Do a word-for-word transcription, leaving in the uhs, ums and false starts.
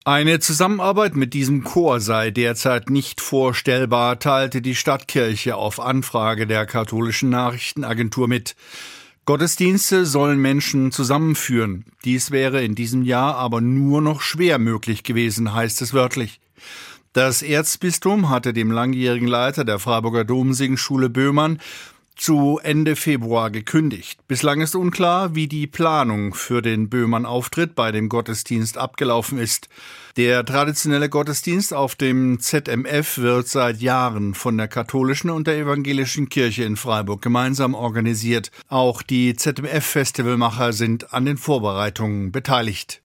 Eine Zusammenarbeit mit diesem Chor sei derzeit nicht vorstellbar, teilte die Stadtkirche auf Anfrage der katholischen Nachrichtenagentur mit. Gottesdienste sollen Menschen zusammenführen. Dies wäre in diesem Jahr aber nur noch schwer möglich gewesen, heißt es wörtlich. Das Erzbistum hatte dem langjährigen Leiter der Freiburger Domsingschule Böhmann zu Ende Februar gekündigt. Bislang ist unklar, wie die Planung für den Böhmann-Auftritt bei dem Gottesdienst abgelaufen ist. Der traditionelle Gottesdienst auf dem Z M F wird seit Jahren von der katholischen und der evangelischen Kirche in Freiburg gemeinsam organisiert. Auch die Z M F-Festivalmacher sind an den Vorbereitungen beteiligt.